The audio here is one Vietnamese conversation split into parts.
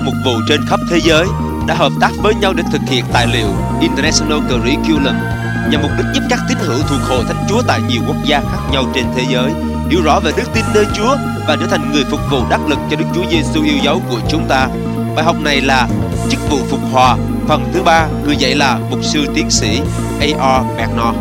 mục vụ trên khắp thế giới đã hợp tác với nhau để thực hiện tài liệu International Curriculum nhằm mục đích giúp các tín hữu thuộc Hội Thánh Chúa tại nhiều quốc gia khác nhau trên thế giới hiểu rõ về đức tin nơi Chúa và trở thành người phục vụ đắc lực cho Đức Chúa Giêsu yêu dấu của chúng ta. Bài học này là chức vụ phục hòa, phần thứ 3, người dạy là mục sư tiến sĩ A.R. Bernard.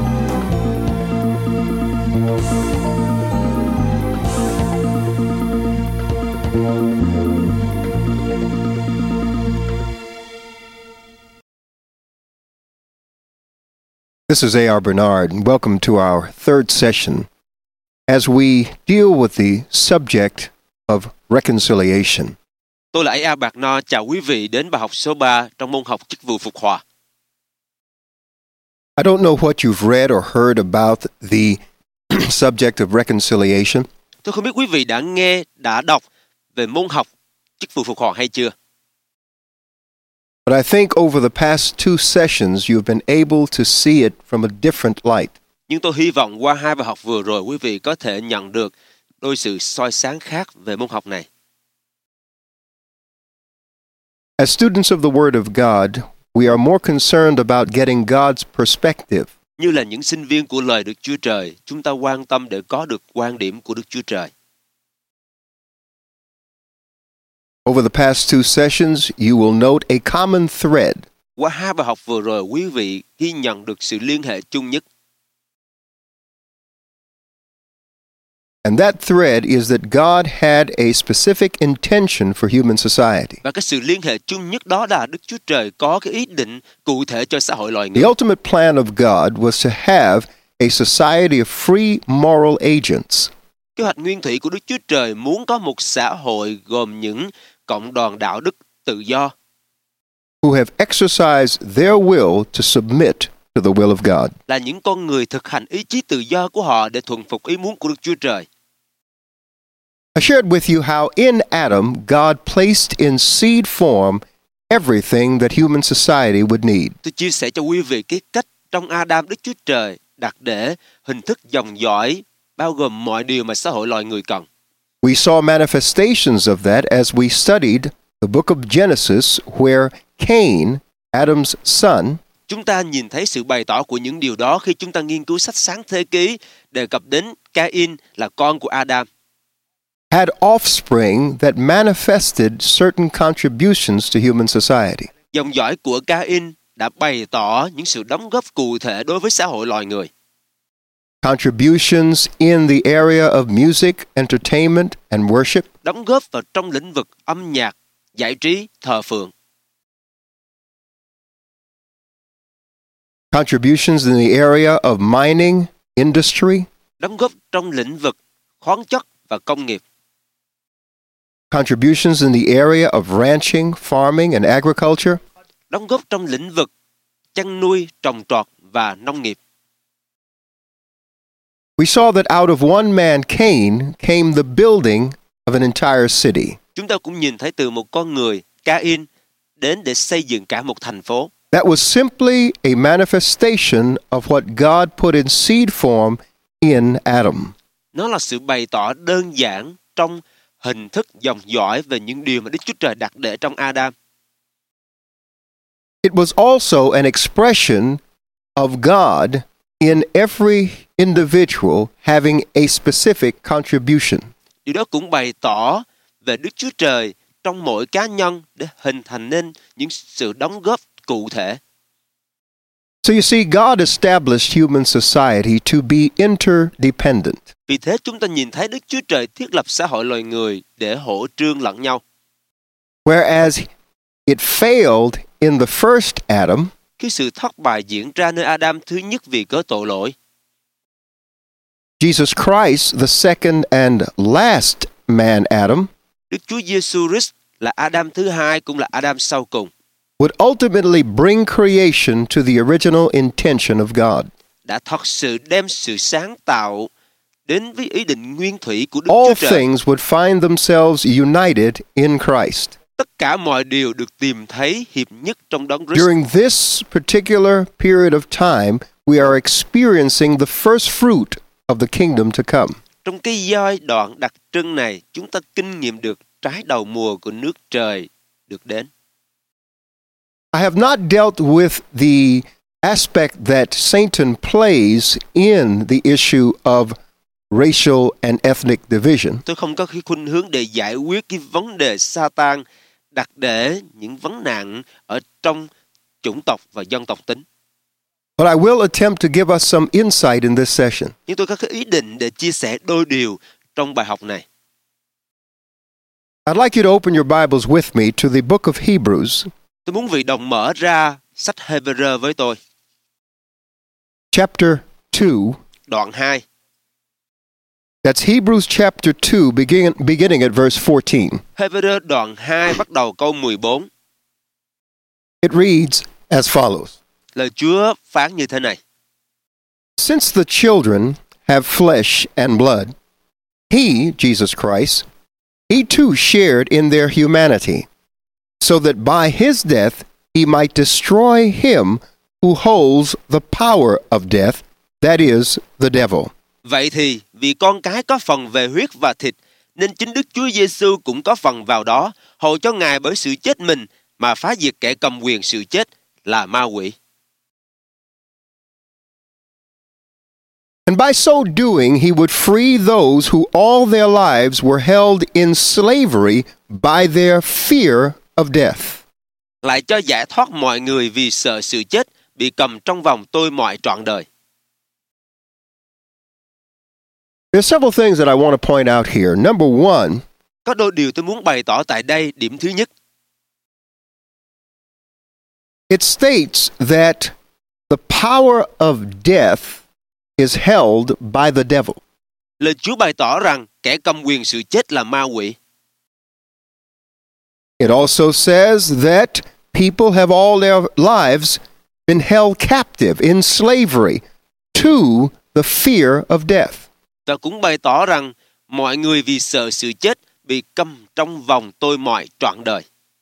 This is A.R. Bernard, and welcome to our third session as we deal with the subject of reconciliation. Tôi là A.R. Bernard, chào quý vị đến bài học số 3 trong môn học chức vụ phục hòa. I don't know what you've read or heard about the subject of reconciliation. Tôi không biết quý vị đã nghe, đã đọc về môn học chức vụ phục hòa hay chưa. But I think over the past two sessions you've been able to see it from a different light. Nhưng tôi hy vọng qua hai bài học vừa rồi quý vị có thể nhận được đôi sự soi sáng khác về môn học này. As students of the Word of God, we are more concerned about getting God's perspective. Như là những sinh viên của lời Đức Chúa Trời, chúng ta quan tâm để có được quan điểm của Đức Chúa Trời. Over the past two sessions, you will note a common thread. Qua hai bài học vừa rồi, quý vị ghi nhận được sự liên hệ chung nhất. And that thread is that God had a specific intention for human society. Và cái sự liên hệ chung nhất đó là Đức Chúa Trời có cái ý định cụ thể cho xã hội loài người. The ultimate plan of God was to have a society of free moral agents. Kế hoạch nguyên thủy của Đức Chúa Trời muốn có một xã hội gồm những cộng đoàn đạo đức tự do Who have exercised their will to submit to the will of God. là những con người thực hành ý chí tự do của họ để thuần phục ý muốn của Đức Chúa Trời. I shared with you how in Adam, God placed in seed form everything that human society would need. Tôi chia sẻ cho quý vị cái cách trong Adam Đức Chúa Trời đặt để hình thức dòng dõi bao gồm mọi điều mà xã hội loài người cần. We saw manifestations of that as we studied the book of Genesis, where Cain, Adam's son, Chúng ta nhìn thấy sự bày tỏ của những điều đó khi chúng ta nghiên cứu sách Sáng Thế Ký đề cập đến Cain là con của Adam. had offspring that manifested certain contributions to human society. Dòng dõi của Cain đã bày tỏ những sự đóng góp cụ thể đối với xã hội loài người. Contributions in the area of music, entertainment, and worship. Đóng góp vào trong lĩnh vực âm nhạc, giải trí, thờ phượng. Contributions in the area of mining, industry. Đóng góp trong lĩnh vực khoáng chất và công nghiệp. Contributions in the area of ranching, farming, and agriculture. Đóng góp trong lĩnh vực chăn nuôi, trồng trọt và nông nghiệp. We saw that out of one man, Cain, came the building of an entire city. Chúng ta cũng nhìn thấy từ một con người, Cain, đến để xây dựng cả một thành phố. That was simply a manifestation of what God put in seed form in Adam. Nó là sự bày tỏ đơn giản trong hình thức dòng dõi về những điều mà Đức Chúa Trời đặt để trong Adam. It was also an expression of God in every individual having a specific contribution. Điều đó cũng bày tỏ về Đức Chúa Trời trong mỗi cá nhân để hình thành nên những sự đóng góp cụ thể. So you see, God established human society to be interdependent. Vì thế chúng ta nhìn thấy Đức Chúa Trời thiết lập xã hội loài người để hỗ trương lẫn nhau. Whereas it failed in the first Adam, Khi sự thất bại diễn ra nơi Adam thứ nhất vì cớ tội lỗi, Jesus Christ, the second and last man Adam, Đức Chúa Giêsu Christ là Adam thứ hai cũng là Adam sau cùng, would ultimately bring creation to the original intention of God. đã thật sự đem sự sáng tạo đến với ý định nguyên thủy của Đức All Chúa Trời. things would find themselves united in Christ. Tất cả mọi điều được tìm thấy hiệp nhất trong đấng Christ. During this particular period of time, we are experiencing the first fruit of the kingdom to come. Trong cái giai đoạn đặc trưng này, chúng ta kinh nghiệm được trái đầu mùa của nước trời được đến. I have not dealt with the aspect that Satan plays in the issue of racial and ethnic division. Tôi không có cái khuynh hướng để giải quyết cái vấn đề Sa-tan đặt để những vấn nạn ở trong chủng tộc và dân tộc tính. But I will attempt to give us some insight in this session. Nhưng tôi có cái ý định để chia sẻ đôi điều trong bài học này. I'd like you to open your Bibles with me to the book of Hebrews, Tôi muốn vị đồng mở ra sách Hê-bê-rơ với tôi. chapter 2. Đoạn 2. That's Hebrews chapter 2, beginning at verse 14. Hê-bê-rơ đoạn 2 bắt đầu câu 14. It reads as follows. Lời Chúa phán như thế này. Since the children have flesh and blood, he, Jesus Christ, he too shared in their humanity, so that by his death he might destroy him who holds the power of death, that is, the devil. Vậy thì vì con cái có phần về huyết và thịt, nên chính Đức Chúa Giêsu cũng có phần vào đó, hầu cho Ngài bởi sự chết mình mà phá diệt kẻ cầm quyền sự chết là ma quỷ. And by so doing, he would free those who all their lives were held in slavery by their fear of death. Lại cho giải thoát mọi người vì sợ sự chết, bị cầm trong vòng tôi mọi trọn đời. There's several things that I want to point out here. Number one, Có đôi điều tôi muốn bày tỏ tại đây. Điểm thứ nhất, it states that the power of death is held by the devil. lời Chúa bày tỏ rằng kẻ cầm quyền sự chết là ma quỷ. It also says that people have all their lives been held captive in slavery to the fear of death. Và cũng bày tỏ rằng mọi người vì sợ sự chết bị cầm trong vòng tôi mọi trọn đời.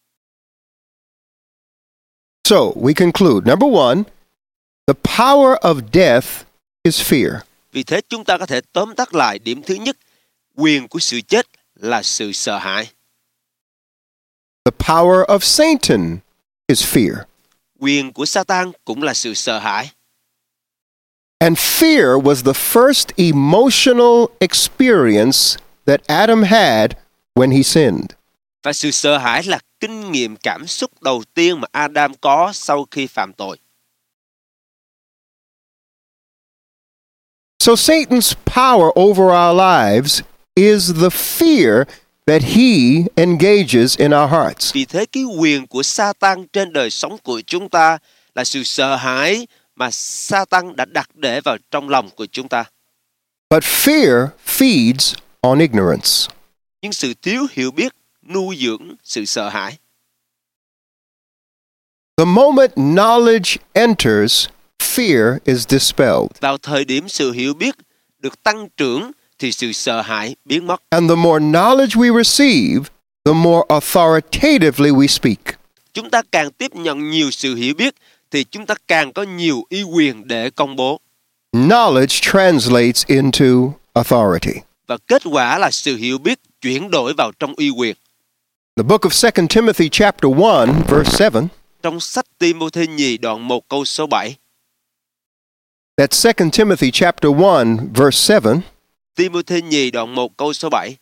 So we conclude, number one, the power of death is fear. Vì thế chúng ta có thể tóm tắt lại điểm thứ nhất, quyền của sự chết là sự sợ hãi. The power of Satan is fear. Quyền của Sa-tan cũng là sự sợ hãi. And fear was the first emotional experience that Adam had when he sinned. Và sự sợ hãi là kinh nghiệm cảm xúc đầu tiên mà Adam có sau khi phạm tội. So Satan's power over our lives is the fear that he engages in our hearts. Vì thế cái quyền của Sa-tan trên đời sống của chúng ta là sự sợ hãi mà Sa-tan đã đặt để vào trong lòng của chúng ta. But fear feeds on ignorance. Nhưng sự thiếu hiểu biết nuôi dưỡng sự sợ hãi. The moment knowledge enters, fear is dispelled. Vào thời điểm sự hiểu biết được tăng trưởng thì sự sợ hãi biến mất. And the more knowledge we receive, the more authoritatively we speak. Chúng ta càng tiếp nhận nhiều sự hiểu biết thì chúng ta càng có nhiều uy quyền để công bố. Knowledge translates into authority. Và kết quả là sự hiểu biết chuyển đổi vào trong uy quyền. The book of 2 Timothy chapter 1, verse 7. Trong sách Ti-mô-thê nhì đoạn 1 câu số 7. That's 2 Timothy chapter 1, verse 7. Ti-mô-thê nhì đoạn 1 câu số 7.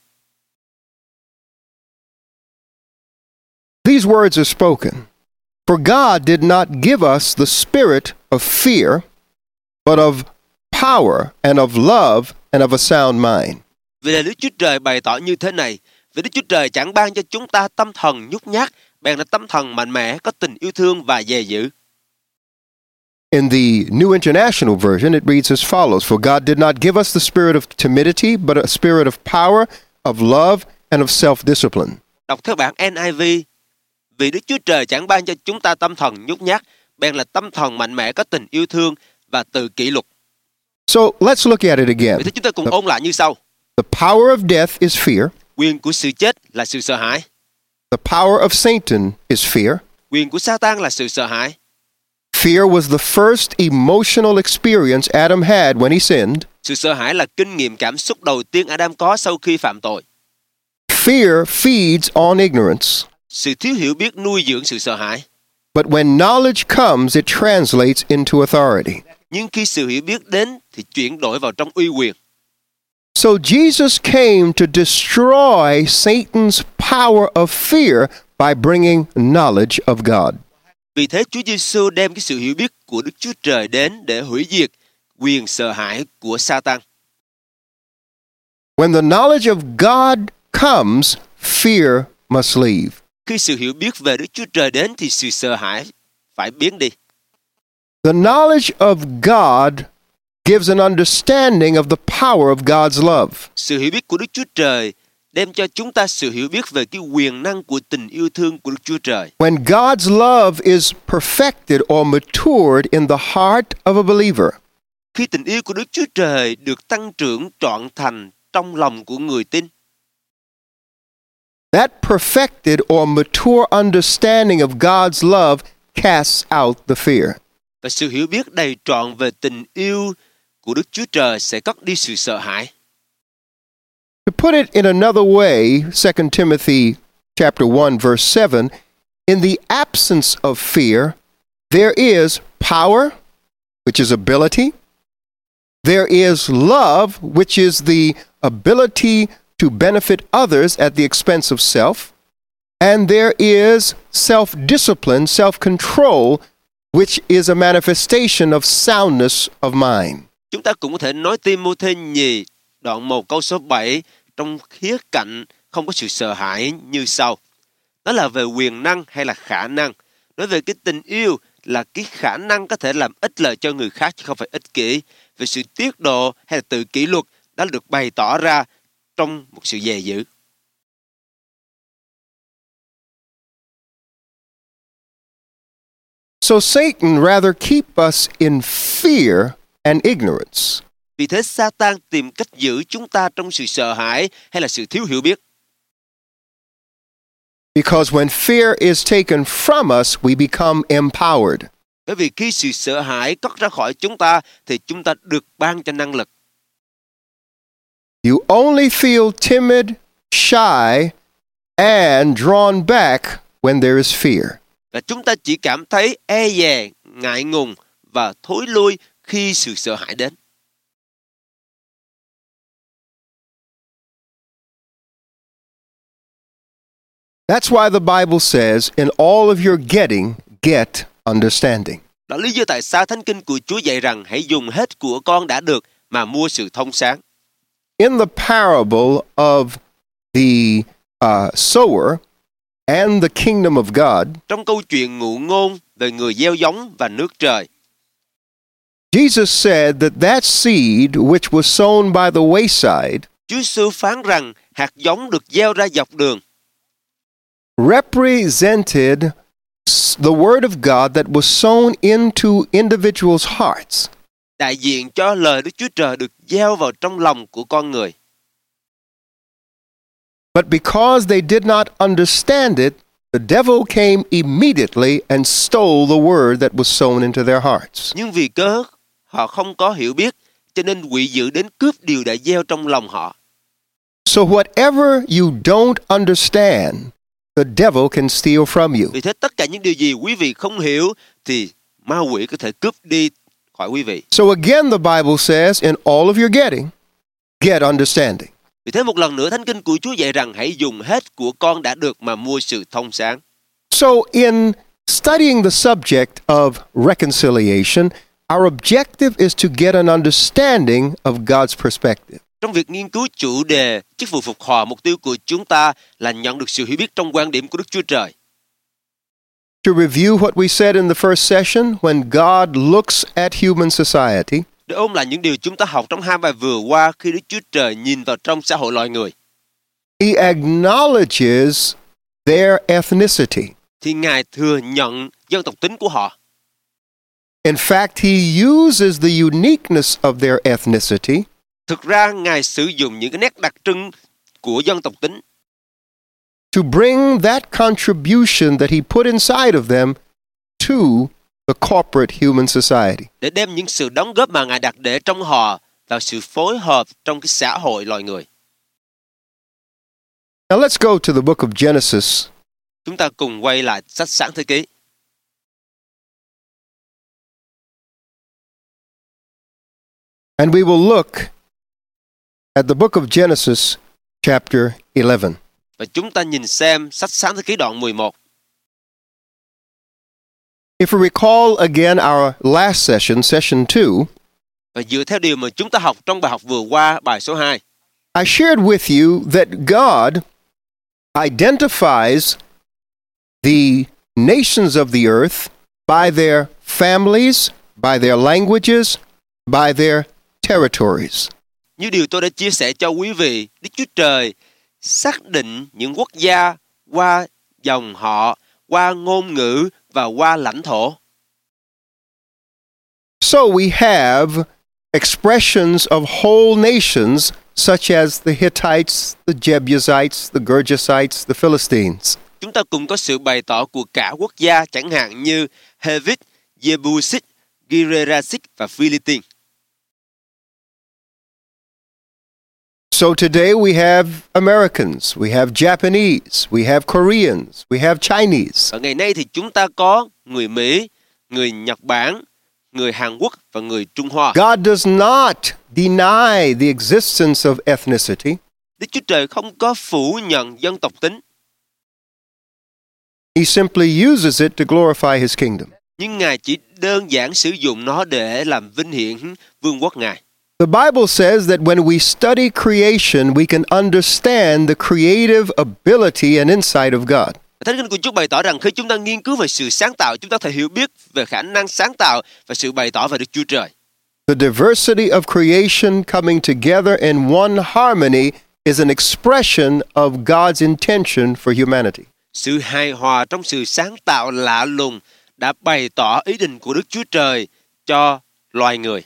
These words are spoken. For God did not give us the spirit of fear, but of power and of love and of a sound mind. Vì là Đức Chúa Trời bày tỏ như thế này, vì Đức Chúa Trời chẳng ban cho chúng ta tâm thần nhút nhát, bèn là tâm thần mạnh mẽ, có tình yêu thương và dè dữ. In the New International Version, it reads as follows. For God did not give us the spirit of timidity, but a spirit of power, of love, and of self-discipline. Đọc theo bản NIV, vì Đức Chúa Trời chẳng ban cho chúng ta tâm thần nhút nhát, bèn là tâm thần mạnh mẽ, có tình yêu thương và tự kỷ luật. So let's look at it again. Vì thế chúng ta cùng ôn lại như sau. The power of death is fear. Quyền của sự chết là sự sợ hãi. The power of Satan is fear. Quyền của Sa-tan là sự sợ hãi. Fear was the first emotional experience Adam had when he sinned. Sự sợ hãi là kinh nghiệm cảm xúc đầu tiên Adam có sau khi phạm tội. Fear feeds on ignorance. Sự thiếu hiểu biết nuôi dưỡng sự sợ hãi. But when knowledge comes, it translates into authority. Nhưng khi sự hiểu biết đến thì chuyển đổi vào trong uy quyền. So Jesus came to destroy Satan's power of fear by bringing knowledge of God. Vì thế Chúa Giêsu đem cái sự hiểu biết của Đức Chúa Trời đến để hủy diệt quyền sợ hãi của Sa-tan. When the knowledge of God comes, fear must leave. Khi sự hiểu biết về Đức Chúa Trời đến thì sự sợ hãi phải biến đi. The knowledge of God gives an understanding of the power of God's love. Sự hiểu biết của Đức Chúa Trời đem cho chúng ta sự hiểu biết về cái quyền năng của tình yêu thương của Đức Chúa Trời. When God's love is perfected or matured in the heart of a believer, Khi tình yêu của Đức Chúa Trời được tăng trưởng trọn thành trong lòng của người tin, that perfected or mature understanding of God's love casts out the fear. và sự hiểu biết đầy trọn về tình yêu của Đức Chúa Trời sẽ cất đi sự sợ hãi. To put it in another way, 2 Timothy chapter 1 verse 7, in the absence of fear, there is power, which is ability. There is love, which is the ability to benefit others at the expense of self. And there is self-discipline, self-control, which is a manifestation of soundness of mind. Chúng ta cũng có thể nói Ti-mô-thê nhì đoạn 1 câu số 7 trong khía cạnh không có sự sợ hãi như sau. Đó là về quyền năng hay là khả năng. Nói về cái tình yêu là cái khả năng có thể làm ích lợi cho người khác chứ không phải ích kỷ. Về sự tiết độ hay là tự kỷ luật đã được bày tỏ ra trong một sự dè dữ. So Satan rather keep us in fear and ignorance. Vì thế Sa-tan tìm cách giữ chúng ta trong sự sợ hãi hay là sự thiếu hiểu biết. Because when fear is taken from us, we become empowered. Bởi vì khi sự sợ hãi cất ra khỏi chúng ta thì chúng ta được ban cho năng lực. You only feel timid, shy, and drawn back when there is fear. Và chúng ta chỉ cảm thấy e dè, ngại ngùng và thối lui khi sự sợ hãi đến. That's why the Bible says, in all of your getting, get understanding. Đó là lý do tại sao Thánh Kinh của Chúa dạy rằng hãy dùng hết của con đã được mà mua sự thông sáng. In the parable of the sower and the kingdom of God, Trong câu chuyện ngụ ngôn về người gieo giống và nước trời, Jesus said that seed which was sown by the wayside Chúa Giêsu phán rằng hạt giống được gieo ra dọc đường represented the word of God that was sown into individuals' hearts. đại diện cho lời Đức Chúa Trời được gieo vào trong lòng của con người. But because they did not understand it, the devil came immediately and stole the word that was sown into their hearts. Nhưng vì cớ họ không có hiểu biết, cho nên quỷ dữ đến cướp điều đã gieo trong lòng họ. So whatever you don't understand, the devil can steal from you. Vì thế tất cả những điều gì quý vị không hiểu thì ma quỷ có thể cướp đi khỏi quý vị. So again, the Bible says, in all of your getting, get understanding. Vì thế một lần nữa Thánh Kinh của Chúa dạy rằng hãy dùng hết của con đã được mà mua sự thông sáng. So in studying the subject of reconciliation, our objective is to get an understanding of God's perspective. Trong việc nghiên cứu chủ đề chức vụ phục hòa, mục tiêu của chúng ta là nhận được sự hiểu biết trong quan điểm của Đức Chúa Trời. To review what we said in the first session, when God looks at human society, Để ôn lại những điều chúng ta học trong 2 bài vừa qua khi Đức Chúa Trời nhìn vào trong xã hội loài người, He acknowledges their ethnicity. thì Ngài thừa nhận dân tộc tính của họ. In fact, He uses the uniqueness of their ethnicity Thực ra Ngài sử dụng những cái nét đặc trưng của dân tộc tính to bring that contribution that He put inside of them to the corporate human society. để đem những sự đóng góp mà Ngài đặt để trong họ vào sự phối hợp trong cái xã hội loài người. Now let's go to the book of Genesis Chúng ta cùng quay lại sách Sáng Thế Ký. And we will look at the book of Genesis, chapter 11. Và chúng ta nhìn xem sách Sáng Thế Ký đoạn 11. If we recall again our last session, session 2, Và dựa theo điều mà chúng ta học trong bài học vừa qua, bài số 2, I shared with you that God identifies the nations of the earth by their families, by their languages, by their territories. như điều tôi đã chia sẻ cho quý vị, Đức Chúa Trời xác định những quốc gia qua dòng họ, qua ngôn ngữ và qua lãnh thổ. So we have expressions of whole nations such as the Hittites, the Jebusites, the Gergesites, the Philistines. Chúng ta cũng có sự bày tỏ của cả quốc gia, chẳng hạn như Hevit, Jebusit, Girerasit và Philippines. So today we have Americans, we have Japanese, we have Koreans, we have Chinese. Và ngày nay thì chúng ta có người Mỹ, người Nhật Bản, người Hàn Quốc và người Trung Hoa. God does not deny the existence of ethnicity. Đức Chúa Trời không có phủ nhận dân tộc tính, He simply uses it to glorify His kingdom. nhưng Ngài chỉ đơn giản sử dụng nó để làm vinh hiển vương quốc Ngài. The Bible says that when we study creation, we can understand the creative ability and insight of God. Thánh kinh của Chúa bày tỏ rằng khi chúng ta nghiên cứu về sự sáng tạo, chúng ta thể hiểu biết về khả năng sáng tạo và sự bày tỏ về Đức Chúa Trời. The diversity of creation coming together in one harmony is an expression of God's intention for humanity. Sự hài hòa trong sự sáng tạo lạ lùng đã bày tỏ ý định của Đức Chúa Trời cho loài người.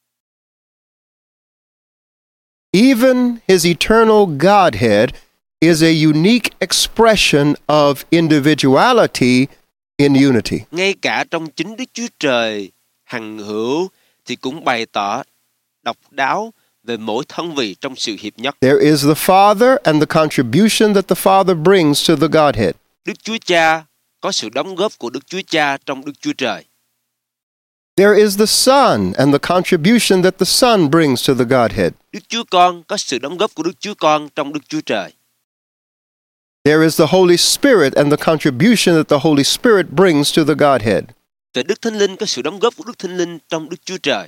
Even His eternal Godhead is a unique expression of individuality in unity. Ngay cả trong chính Đức Chúa Trời hằng hữu thì cũng bày tỏ độc đáo về mỗi thân vị trong sự hiệp nhất. There is the Father and the contribution that the Father brings to the Godhead. Đức Chúa Cha có sự đóng góp của Đức Chúa Cha trong Đức Chúa Trời. There is the Son and the contribution that the Son brings to the Godhead. Đức Chúa Con có sự đóng góp của Đức Chúa Con trong Đức Chúa Trời. There is the Holy Spirit and the contribution that the Holy Spirit brings to the Godhead. Và Đức Thánh Linh có sự đóng góp của Đức Thánh Linh trong Đức Chúa Trời.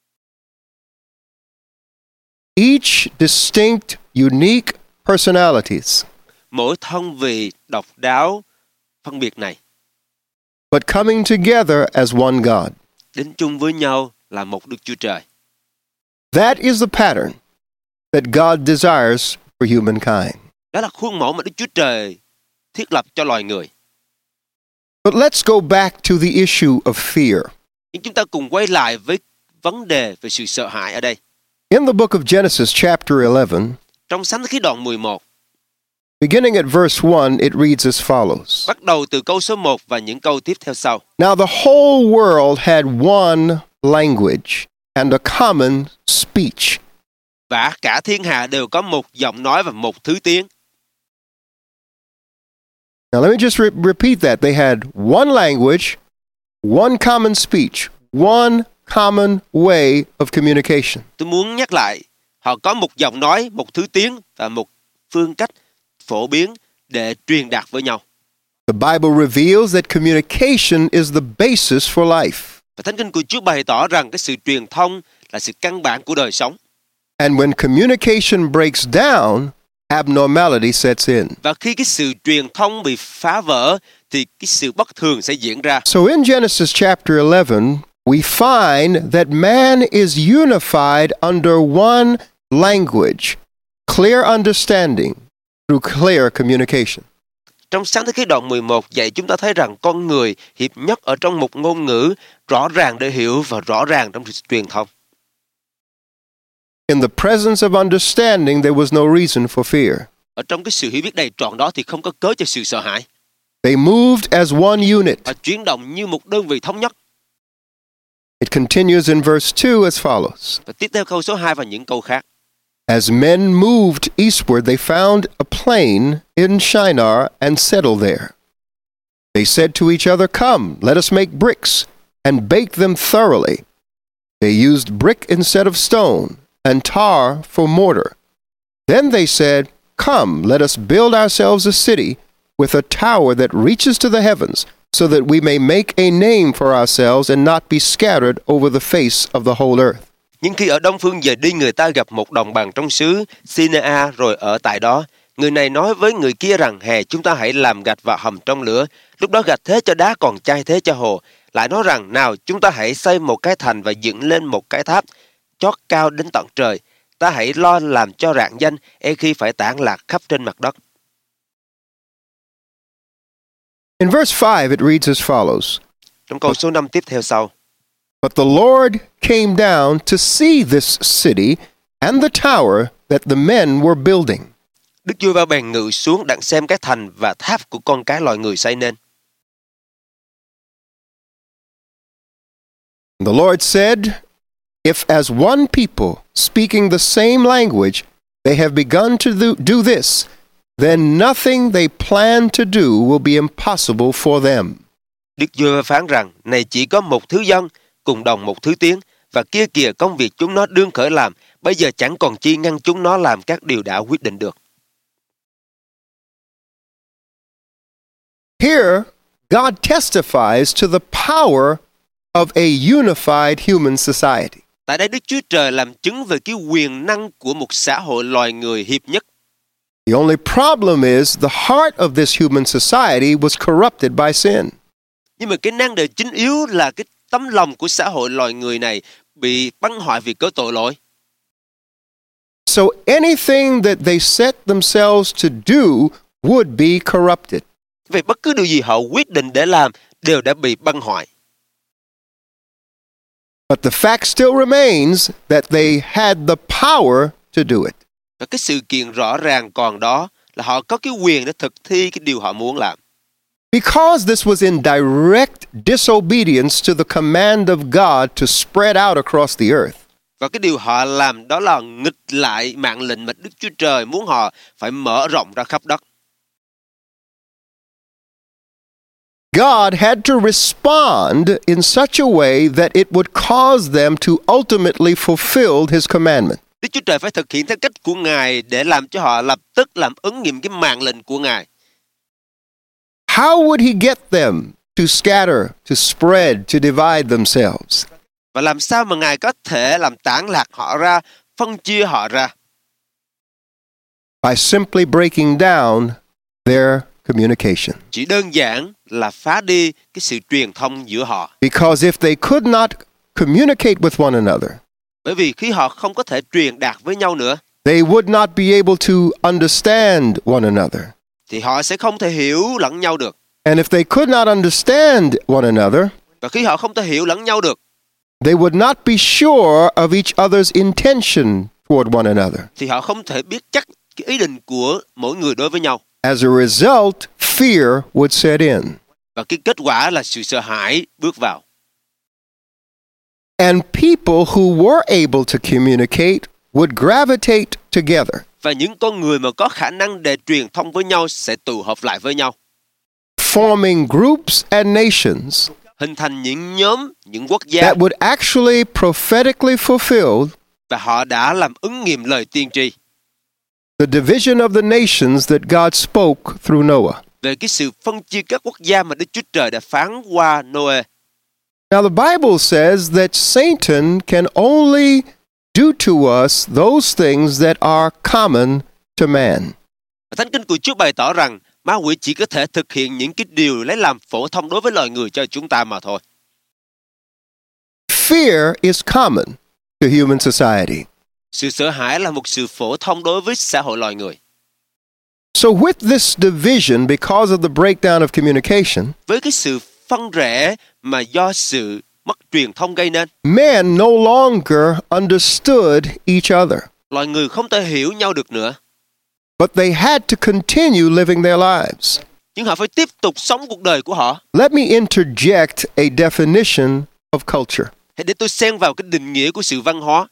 Each distinct, unique personalities, Mỗi thân vị độc đáo phân biệt này but coming together as one God. đến chung với nhau là một Đức Chúa Trời. That is the pattern that God desires for humankind. Đó là khuôn mẫu mà Đức Chúa Trời thiết lập cho loài người. But let's go back to the issue of fear. Nhưng chúng ta cùng quay lại với vấn đề về sự sợ hãi ở đây. In the book of Genesis, chapter 11, Trong Sáng Thế Ký đoạn 11, beginning at verse 1, it reads as follows. bắt đầu từ câu số 1 và những câu tiếp theo sau. Now the whole world had one language and a common speech. Và cả thiên hạ đều có một giọng nói và một thứ tiếng. Now let me just repeat that. They had one language, one common speech, one common way of communication. Tôi muốn nhắc lại, họ có một giọng nói, một thứ tiếng và một phương cách phổ biến để truyền đạt với nhau. The Bible reveals that communication is the basis for life. Và Thánh Kinh của Chúa bày tỏ rằng cái sự truyền thông là sự căn bản của đời sống. And when communication breaks down, abnormality sets in. Và khi cái sự truyền thông bị phá vỡ thì cái sự bất thường sẽ diễn ra. So in Genesis chapter 11, we find that man is unified under one language, clear understanding through clear communication. Trong Sáng Thế Ký đoạn 11 dạy chúng ta thấy rằng con người hiệp nhất ở trong một ngôn ngữ rõ ràng để hiểu và rõ ràng trong sự truyền thông. In the presence of understanding, there was no reason for fear. Ở trong cái sự hiểu biết đầy trọn đó thì không có cớ cho sự sợ hãi. They moved as one unit. Họ chuyển động như một đơn vị thống nhất. It continues in verse 2 as follows. Và tiếp theo câu số 2 và những câu khác. As men moved eastward, they found a plain in Shinar and settled there. They said to each other, "Come, let us make bricks and bake them thoroughly." They used brick instead of stone and tar for mortar. Then they said, "Come, let us build ourselves a city with a tower that reaches to the heavens, so that we may make a name for ourselves and not be scattered over the face of the whole earth." Nhưng khi ở Đông Phương về đi, người ta gặp một đồng bằng trong xứ Sinea rồi ở tại đó. Người này nói với người kia rằng, hè chúng ta hãy làm gạch và hầm trong lửa. Lúc đó gạch thế cho đá, còn chai thế cho hồ. Lại nói rằng, nào chúng ta hãy xây một cái thành và dựng lên một cái tháp chót cao đến tận trời. Ta hãy lo làm cho rạng danh, khi phải tản lạc khắp trên mặt đất. In verse 5 it reads as follows. Trong câu số 5 tiếp theo sau. But the Lord came down to see this city and the tower that the men were building. Đức Giê-hô-va bèn ngự xuống đặng xem cái thành và tháp của con cái loài người xây nên. The Lord said, "If as one people speaking the same language they have begun to do this, then nothing they plan to do will be impossible for them." Đức Giê-hô-va phán rằng, này chỉ có một thứ dân, cùng đồng một thứ tiếng, và kia kìa công việc chúng nó đương khởi làm, bây giờ chẳng còn chi ngăn chúng nó làm các điều đã quyết định được. Here, God testifies to the power of a unified human society. Tại đây Đức Chúa Trời làm chứng về cái quyền năng của một xã hội loài người hiệp nhất. The only problem is the heart of this human society was corrupted by sin. Nhưng mà cái nan đề chính yếu là cái tấm lòng của xã hội loài người này bị băng hoại vì cớ tội lỗi. So anything that they set themselves to do would be corrupted. Vì bất cứ điều gì họ quyết định để làm đều đã bị băng hoại. But the fact still remains that they had the power to do it. Và cái sự kiện rõ ràng còn đó là họ có cái quyền để thực thi cái điều họ muốn làm. Because this was in direct disobedience to the command of God to spread out across the earth. Và cái điều họ làm đó là nghịch lại mạng lệnh mà Đức Chúa Trời muốn họ phải mở rộng ra khắp đất. God had to respond in such a way that it would cause them to ultimately fulfill His commandment. Đức Chúa Trời phải thực hiện theo cách của Ngài để làm cho họ lập tức làm ứng nghiệm cái mạng lệnh của Ngài. How would He get them to scatter, to spread, to divide themselves? Và làm sao mà Ngài có thể làm tản lạc họ ra, phân chia họ ra? By simply breaking down their communication. Chỉ đơn giản là phá đi cái sự truyền thông giữa họ. Because if they could not communicate with one another, Bởi vì khi họ không có thể truyền đạt với nhau nữa, they would not be able to understand one another. thì họ sẽ không thể hiểu lẫn nhau được. And if they could not understand one another, Và khi họ không thể hiểu lẫn nhau được, they would not be sure of each other's intention toward one another. thì họ không thể biết chắc cái ý định của mỗi người đối với nhau. As a result, fear would set in. Và cái kết quả là sự sợ hãi bước vào. And people who were able to communicate would gravitate together, Và những con người mà có khả năng để truyền thông với nhau sẽ tụ hợp lại với nhau, forming groups and nations hình thành những nhóm, những quốc gia, that would actually prophetically fulfill và họ đã làm ứng nghiệm lời tiên tri the division of the nations that God spoke through Noah. về cái sự phân chia các quốc gia mà Đức Chúa Trời đã phán qua Noe. Now the Bible says that Satan can only do to us those things that are common to man. Thánh kinh của Chúa bày tỏ rằng ma quỷ chỉ có thể thực hiện những cái điều lấy làm phổ thông đối với loài người cho chúng ta mà thôi. Fear is common to human society. Sự sợ hãi là một sự phổ thông đối với xã hội loài người. So with this division, because of the breakdown of communication, Với cái sự phân rẽ mà do sự mất truyền thông gây nên, men no longer understood each other, loài người không thể hiểu nhau được nữa. but they had to continue living their lives. Nhưng họ phải tiếp tục sống cuộc đời của họ. Let me interject a definition of culture. Hãy để tôi xen vào cái định nghĩa của sự văn hóa.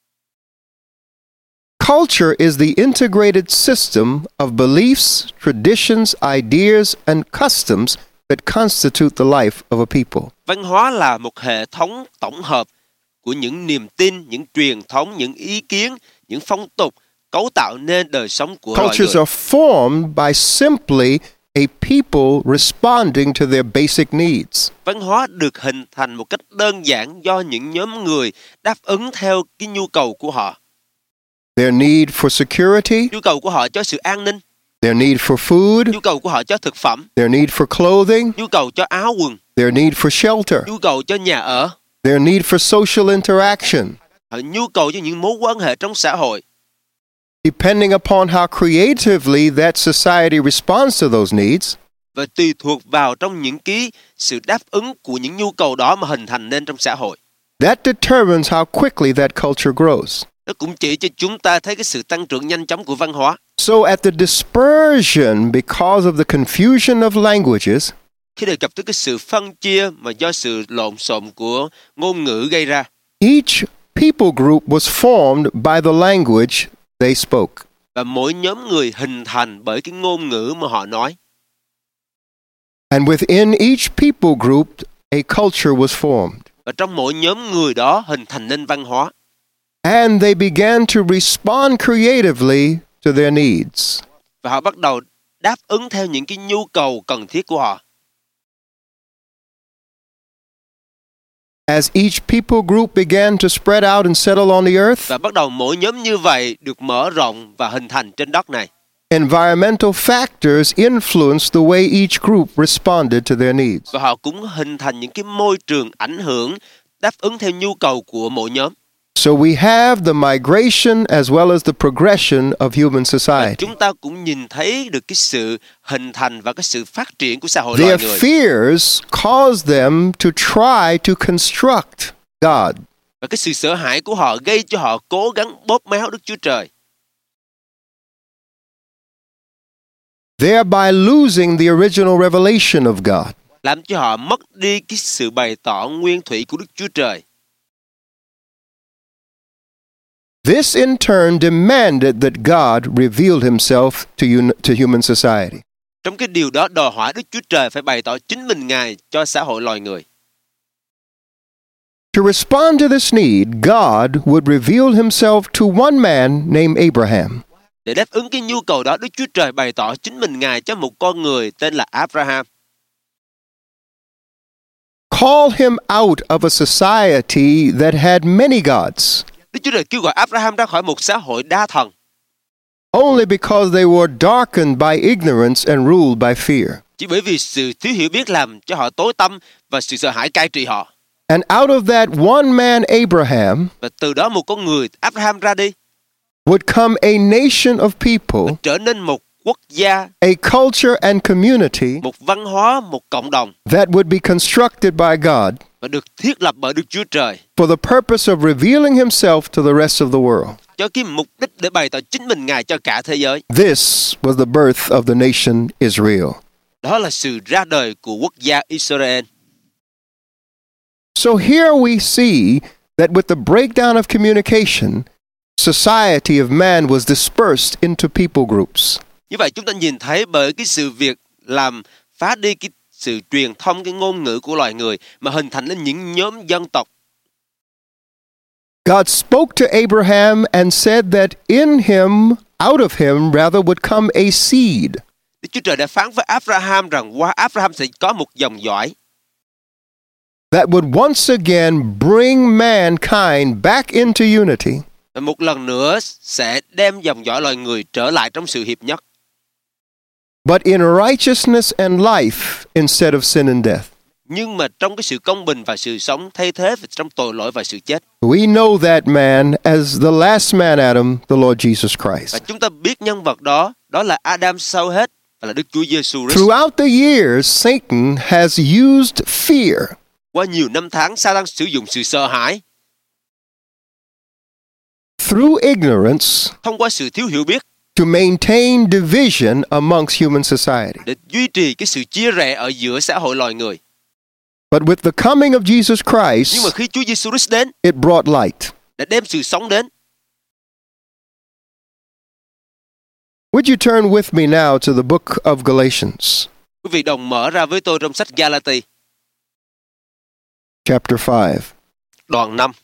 Culture is the integrated system of beliefs, traditions, ideas, and customs that constitute the life of a people. Văn hóa là một hệ thống tổng hợp của những niềm tin, những truyền thống, những ý kiến, những phong tục cấu tạo nên đời sống của loài Cultures người. are formed by simply a people responding to their basic needs. Văn hóa được hình thành một cách đơn giản do những nhóm người đáp ứng theo cái nhu cầu của họ. Their need for security, Nhu cầu của họ cho sự an ninh, their need for food, nhu cầu của họ cho thực phẩm, their need for clothing, nhu cầu cho áo quần, their need for shelter, nhu cầu cho nhà ở, their need for social interaction. nhu cầu cho những mối quan hệ trong xã hội. Depending upon how creatively that society responds to those needs, Và tùy thuộc vào trong những cái sự đáp ứng của những nhu cầu đó mà hình thành nên trong xã hội. that determines how quickly that culture grows. Nó cũng chỉ cho chúng ta thấy cái sự tăng trưởng nhanh chóng của văn hóa. So at the dispersion because of the confusion of languages, Khi đề cập tới cái sự phân chia mà do sự lộn xộn của ngôn ngữ gây ra, each people group was formed by the language they spoke. và mỗi nhóm người hình thành bởi cái ngôn ngữ mà họ nói. And within each people group, a culture was formed. Và trong mỗi nhóm người đó hình thành nên văn hóa. And they began to respond creatively to their needs. Và họ bắt đầu đáp ứng theo những cái nhu cầu cần thiết của họ. As each people group began to spread out and settle on the earth, Và bắt đầu mỗi nhóm như vậy được mở rộng và hình thành trên đất này. environmental factors influenced the way each group responded to their needs. Và họ cũng hình thành những cái môi trường ảnh hưởng đáp ứng theo nhu cầu của mỗi nhóm. So we have the migration as well as the progression of human Và society. chúng ta cũng nhìn thấy được cái sự hình thành và cái sự phát triển của xã hội Their loài người. fears caused them to try to construct God. Và cái sự sợ hãi của họ gây cho họ cố gắng bóp méo Đức Chúa Trời. Thereby losing the original revelation of God. Làm cho họ mất đi cái sự bày tỏ nguyên thủy của Đức Chúa Trời. This in turn demanded that God revealed himself to human society. Trong cái điều đó đòi hỏi Đức Chúa Trời phải bày tỏ chính mình Ngài cho xã hội loài người. To respond to this need, God would reveal himself to one man named Abraham. Để đáp ứng cái nhu cầu đó, Đức Chúa Trời bày tỏ chính mình Ngài cho một con người tên là Abraham. Call him out of a society that had many gods, Đức Chúa Trời kêu gọi Abraham ra khỏi một xã hội đa thần. only because they were darkened by ignorance and ruled by fear. Chỉ bởi vì sự thiếu hiểu biết làm cho họ tối tăm và sự sợ hãi cai trị họ. And out of that one man, Abraham, Và từ đó một con người Abraham ra đi, would come a nation of people, trở nên một quốc gia, a culture and community một văn hóa, một cộng đồng that would be constructed by God và được thiết lập bởi Đức Chúa Trời for the purpose of revealing himself to the rest of the world. cho cái mục đích để bày tỏ chính mình Ngài cho cả thế giới. This was the birth of the nation Israel. Đó là sự ra đời của quốc gia Israel. So here we see that with the breakdown of communication, society of man was dispersed into people groups. Như vậy chúng ta nhìn thấy bởi cái sự việc làm phá đi cái sự truyền thông cái ngôn ngữ của loài người mà hình thành lên những nhóm dân tộc. God spoke to Abraham and said that in him, out of him, rather would come a seed. Đức Chúa Trời đã phán với Abraham rằng qua Abraham sẽ có một dòng dõi That would once again bring mankind back into unity. và một lần nữa sẽ đem dòng dõi loài người trở lại trong sự hiệp nhất. But in righteousness and life instead of sin and death. Nhưng mà trong cái sự công bình và sự sống thay thế trong tội lỗi và sự chết. We know that man as the last man Adam, the Lord Jesus Và Christ. chúng ta biết nhân vật đó, đó là Adam sau hết và là Đức Chúa Giêsu Christ. Throughout the years, Satan has used fear Qua nhiều năm tháng, Sa-tan sử dụng sự sợ hãi through ignorance thông qua sự thiếu hiểu biết to maintain division amongst human society. để duy trì cái sự chia rẽ ở giữa xã hội loài người. But with the coming of Jesus Nhưng mà Christ, khi Chúa Giêsu Christ đến it brought light. để đem sự sống đến, Would you turn with me now to the book of Galatians? Quý vị đồng mở ra với tôi trong sách Galati, chapter 5. đoạn 5.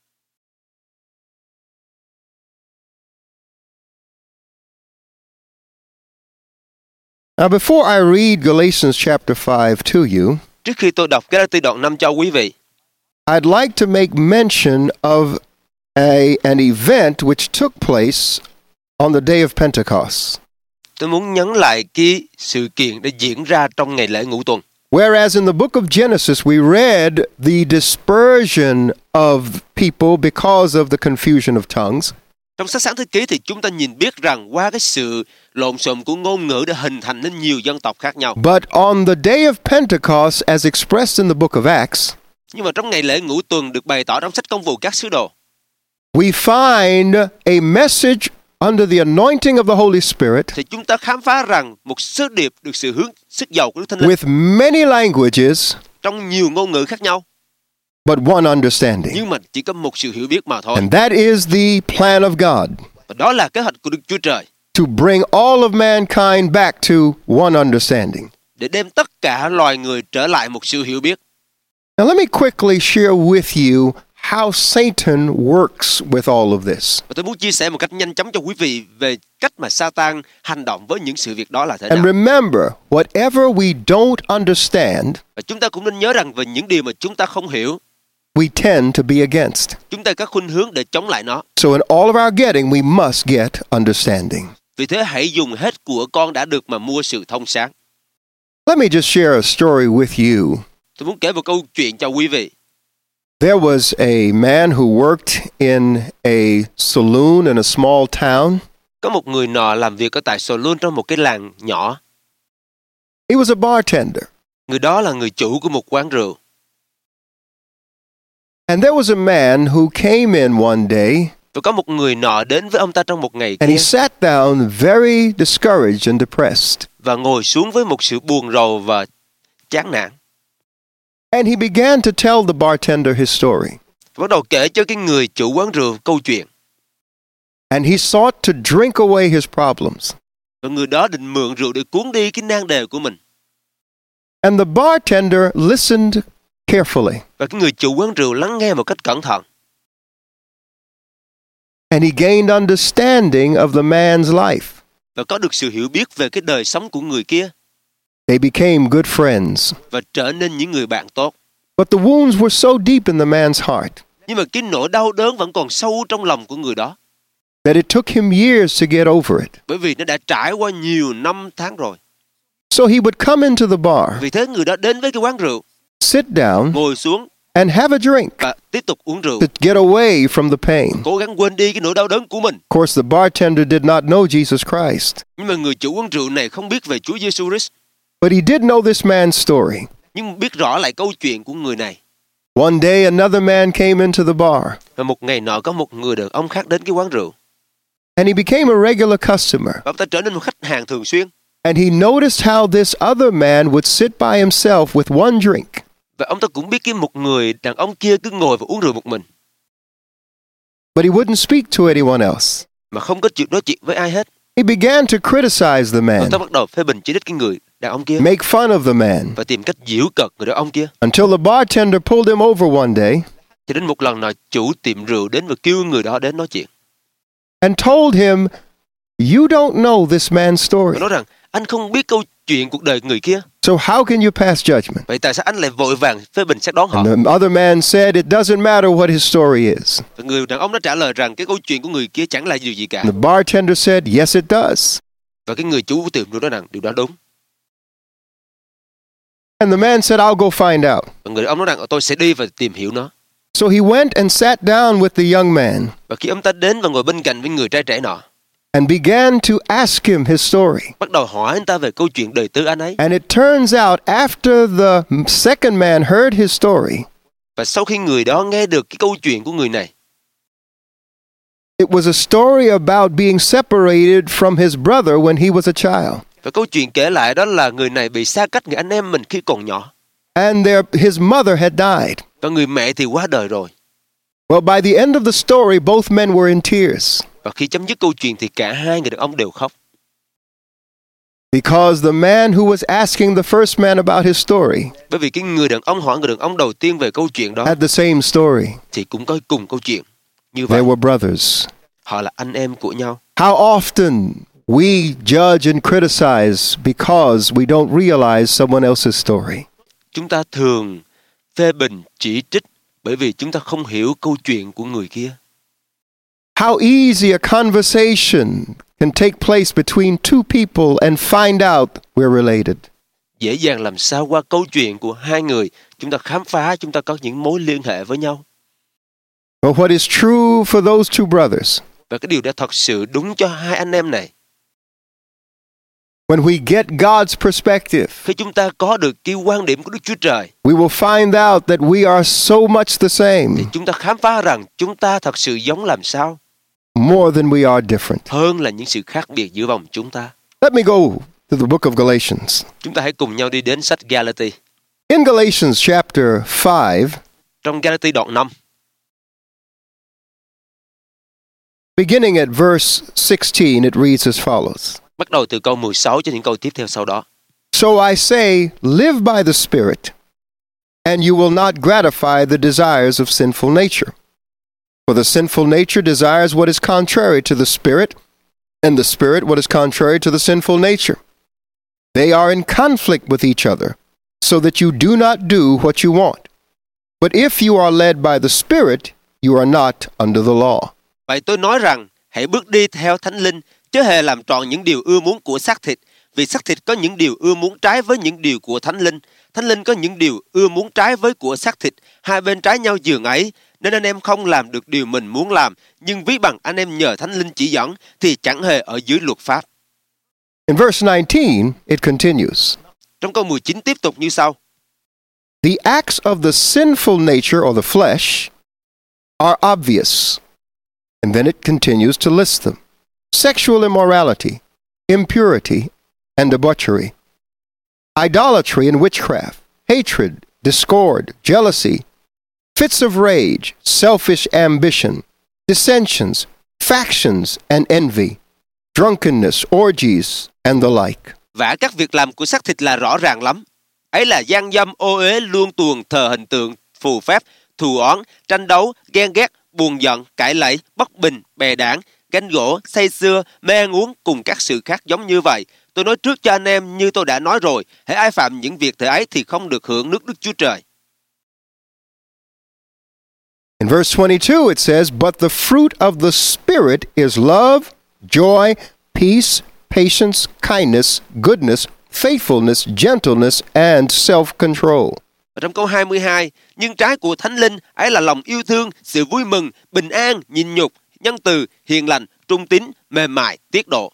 Now, before I read Galatians chapter 5 to you, Trước khi tôi đọc Galati đoạn 5 cho quý vị, I'd like to make mention of an event which took place on the day of Pentecost. tôi muốn nhấn lại cái sự kiện đã diễn ra trong ngày lễ Ngũ Tuần. Whereas in the book of Genesis we read the dispersion of people because of the confusion of tongues, Trong sách Sáng Thế Ký thì chúng ta biết rằng qua cái sự lộn xộn của ngôn ngữ đã hình thành nên nhiều dân tộc khác nhau. but on the day of Pentecost, as expressed in the book of Acts, Nhưng mà trong ngày lễ Ngũ Tuần được bày tỏ trong sách Công vụ các sứ đồ, we find a message under the anointing of the Holy Spirit thì chúng ta khám phá rằng một sứ điệp được sự sức dầu của Đức Thánh Linh with many languages, trong nhiều ngôn ngữ khác nhau, but one understanding. nhưng mà chỉ có một sự hiểu biết mà thôi. And that is the plan of God, Và đó là kế hoạch của Đức Chúa Trời to bring all of mankind back to one understanding. để đem tất cả loài người trở lại một sự hiểu biết. Now let me quickly share with you how Satan works with all of this. Và tôi muốn chia sẻ một cách nhanh chóng cho quý vị về cách mà Satan hành động với những sự việc đó là thế And nào. remember, whatever we don't understand, Và chúng ta cũng nên nhớ rằng về những điều mà chúng ta không hiểu, we tend to be against. chúng ta có khuynh hướng để chống lại nó. So in all of our getting, we must get understanding. Vì thế hãy dùng hết của con đã được mà mua sự thông sáng. Let me just share a story with you. Tôi muốn kể một câu chuyện cho quý vị. There was a man who worked in a saloon in a small town. Có một người nọ làm việc ở tại saloon trong một cái làng nhỏ. He was a bartender. Người đó là người chủ của một quán rượu. And there was a man who came in one day Và có một người nọ đến với ông ta trong một ngày and kia he sat down very discouraged and depressed. và ngồi xuống với một sự buồn rầu và chán nản. And he began to tell the bartender his story. Bắt đầu kể cho cái người chủ quán rượu câu chuyện. And he sought to drink away his problems. Và người đó định mượn rượu để cuốn đi cái nan đề của mình. And the bartender listened carefully. Và cái người chủ quán rượu lắng nghe một cách cẩn thận. And he gained understanding of the man's life. Và có được sự hiểu biết về cái đời sống của người kia. They became good friends. Và trở nên những người bạn tốt. But the wounds were so deep in the man's heart Nhưng mà cái nỗi đau đớn vẫn còn sâu trong lòng của người đó. that it took him years to get over it. Bởi vì nó đã trải qua nhiều năm tháng rồi. So he would come into the bar, Vì thế người đó đến với cái quán rượu, sit down, ngồi xuống and have a drink và tiếp tục uống rượu. to get away from the pain. Cố gắng quên đi cái nỗi đau đớn của mình. Of course, the bartender did not know Jesus Christ, Nhưng mà người chủ quán rượu này không biết về Chúa Giêsu Christ, but he did know this man's story. nhưng biết rõ lại câu chuyện của người này. One day, another man came into the bar, Và một ngày nọ có một người đàn ông khác đến cái quán rượu. and he became a regular customer. Và ông ta trở nên một khách hàng thường xuyên. And he noticed how this other man would sit by himself with one drink. Và ông ta cũng biết cái một người đàn ông kia cứ ngồi và uống rượu một mình, But he wouldn't speak to anyone else. mà không có chịu nói chuyện với ai hết. He began to criticize the Ông man, ta bắt đầu phê bình chỉ trích cái người đàn ông kia make fun of the man, và tìm cách giễu cợt người đàn ông kia. until the bartender pulled him over one day Cho đến một lần nào chủ tiệm rượu đến và kêu người đó đến nói chuyện. and told him, "You don't know this man's Và story. nói rằng anh không biết câu chuyện cuộc đời người kia. So how can you pass judgment?" Vậy tại sao anh lại vội vàng phê bình xét đoán họ? And the other man said, "It doesn't matter what his story is." Và người đàn ông đã trả lời rằng cái câu chuyện của người kia chẳng là điều gì cả. And the bartender said, "Yes, it does." Và cái người chủ của tiệm rượu nói rằng điều đó đúng. And the man said, "I'll go find out." Và người đàn ông nói rằng tôi sẽ đi và tìm hiểu nó. So he went and sat down with the young man Và khi ông ta đến và ngồi bên cạnh với người trai trẻ nọ, and began to ask him his story. bắt đầu hỏi anh ta về câu chuyện đời tư anh ấy. And it turns out after the second man heard his story, Và sau khi người đó nghe được cái câu chuyện của người này, it was a story about being separated from his brother when he was a child. và câu chuyện kể lại đó là người này bị xa cách người anh em mình khi còn nhỏ. And his mother had died. Và người mẹ thì qua đời rồi. Well, by the end of the story, both men were in tears. Và khi chấm dứt câu chuyện thì cả hai người đàn ông đều khóc. Because the man who was asking the first man about his story Bởi vì cái người đàn ông hỏi người đàn ông đầu tiên về câu chuyện đó had the same story. thì cũng có cùng câu chuyện. Như They vậy, were brothers. họ là anh em của nhau. How often we judge and criticize because we don't realize someone else's story. Chúng ta thường phê bình, chỉ trích bởi vì chúng ta không hiểu câu chuyện của người kia. How easy a conversation can take place between two people and find out we're related. Dễ dàng làm sao qua câu chuyện của hai người chúng ta khám phá chúng ta có những mối liên hệ với nhau. But what is true for those two brothers? Và cái điều đó thật sự đúng cho hai anh em này. When we get God's perspective, Khi chúng ta có được cái quan điểm của Đức Chúa Trời we will find out that we are so much the thì same, chúng ta khám phá rằng chúng ta thật sự giống làm sao more than we are different. hơn là những sự khác biệt giữa vòng chúng ta. Let me go to the book of Galatians. Chúng ta hãy cùng nhau đi đến sách Galati. In Galatians chapter 5, Trong Galati đoạn 5, beginning at verse 16, it reads as follows. bắt đầu từ câu 16 cho những câu tiếp theo sau đó. So I say, live by the Spirit, and you will not gratify the desires of sinful nature. For the sinful nature desires what is contrary to the Spirit, and the Spirit what is contrary to the sinful nature. They are in conflict with each other, so that you do not do what you want. But if you are led by the Spirit, you are not under the law. Vậy tôi nói rằng, hãy bước đi theo Thánh Linh, chớ hề làm trọn những điều ưa muốn của xác thịt. Vì xác thịt có những điều ưa muốn trái với những điều của Thánh Linh. Thánh Linh có những điều ưa muốn trái với của xác thịt. Hai bên trái nhau giường ấy, nên anh em không làm được điều mình muốn làm. Nhưng ví bằng anh em nhờ Thánh Linh chỉ dẫn, thì chẳng hề ở dưới luật pháp. In verse 19, it continues. Trong câu 19 tiếp tục như sau. The acts of the sinful nature or the flesh are obvious. And then it continues to list them. Sexual immorality, impurity, and debauchery, idolatry and witchcraft, hatred, discord, jealousy, fits of rage, selfish ambition, dissensions, factions, and envy, drunkenness, orgies, and the like. Và các việc làm của xác thịt là rõ ràng lắm. Ấy là gian dâm, ô uế, luông tuồng, thờ hình tượng, phù phép, thù oán, tranh đấu, ghen ghét, buồn giận, cãi lẫy, bất bình, bè đảng, ganh gỗ, say sưa, mê ăn uống cùng các sự khác giống như vậy. Tôi nói trước cho anh em như tôi đã nói rồi, hễ ai phạm những việc thế ấy thì không được hưởng nước Đức Chúa Trời. In verse 22 it says, But the fruit of the Spirit is love, joy, peace, patience, kindness, goodness, faithfulness, gentleness, and self-control. Ở trong câu 22, nhưng trái của Thánh Linh ấy là lòng yêu thương, sự vui mừng, bình an, nhịn nhục, nhân từ, hiền lành, trung tín, mềm mại, tiết độ.